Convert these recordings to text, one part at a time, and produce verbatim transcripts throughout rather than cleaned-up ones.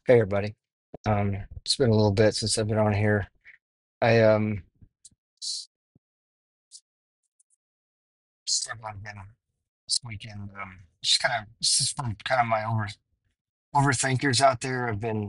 Hey everybody. Um, it's been a little bit since I've been on here. I um struggling again this weekend. Um, just kind of this is from kind of my over overthinkers out there. I've been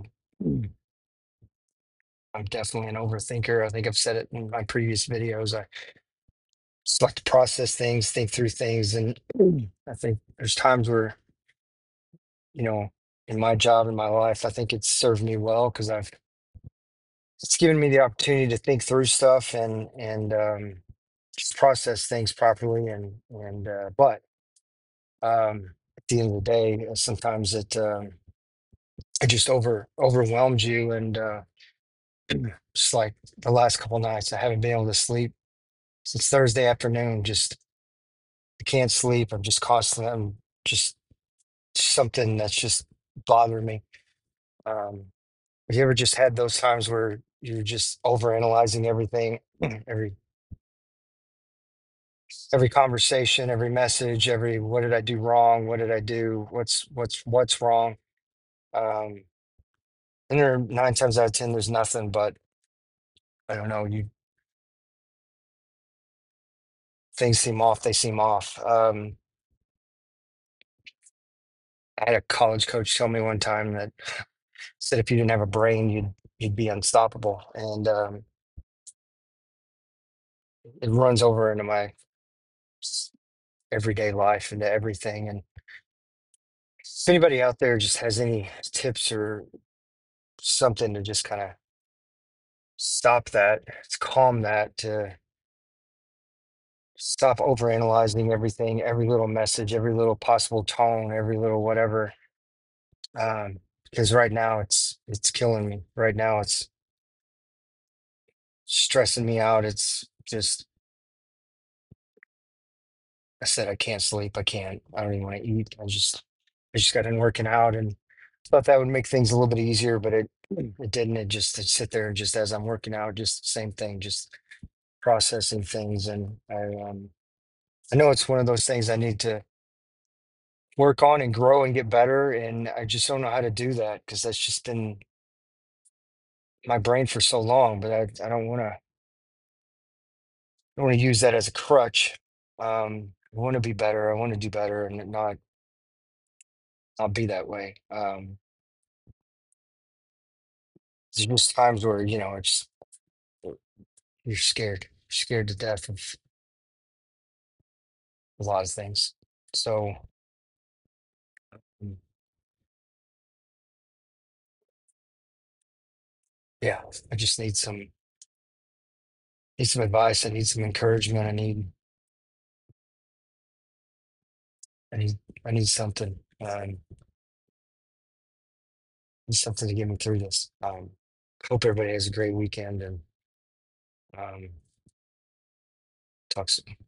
I'm definitely an overthinker. I think I've said it in my previous videos. I just like to process things, think through things, and I think there's times where, you know, in my job in my life, I think it's served me well because I've it's given me the opportunity to think through stuff and and um just process things properly and and uh, but um at the end of the day uh, sometimes it um it just over overwhelmed you and uh just like the last couple nights I haven't been able to sleep since Thursday afternoon. Just I can't sleep. I'm just constantly I'm just something that's just bothering me. um have you ever just had those times where you're just overanalyzing everything, every every conversation, every message, every what did I do wrong, what did I do, what's what's what's wrong? um And there nine times out of ten, there's nothing, but I don't know, you things seem off, they seem off. Um, I had a college coach tell me one time that said if you didn't have a brain, you'd you'd be unstoppable. And um, it runs over into my s- everyday life, into everything. And if anybody out there just has any tips or something to just kind of stop that, to calm that, to stop overanalyzing everything, every little message, every little possible tone, every little whatever. um because right now it's it's killing me. Right now it's stressing me out. It's just, I said, I can't sleep. I can't, I don't even want to eat. I just I just got in working out and thought that would make things a little bit easier, but it it didn't. It just to sit there and just as I'm working out, just the same thing, just processing things. And i um I know it's one of those things I need to work on and grow and get better, and I just don't know how to do that because that's just been my brain for so long. But i, I don't want to I want to use that as a crutch. Um, I want to be better. I want to do better, and it not not be that way. Um, there's just times where you know it's you're scared, you're scared to death of a lot of things. So mm, yeah, I just need some need some advice. I need some encouragement. I need I need I need something. Um, need something to get me through this. Um, hope everybody has a great weekend and um, talk soon.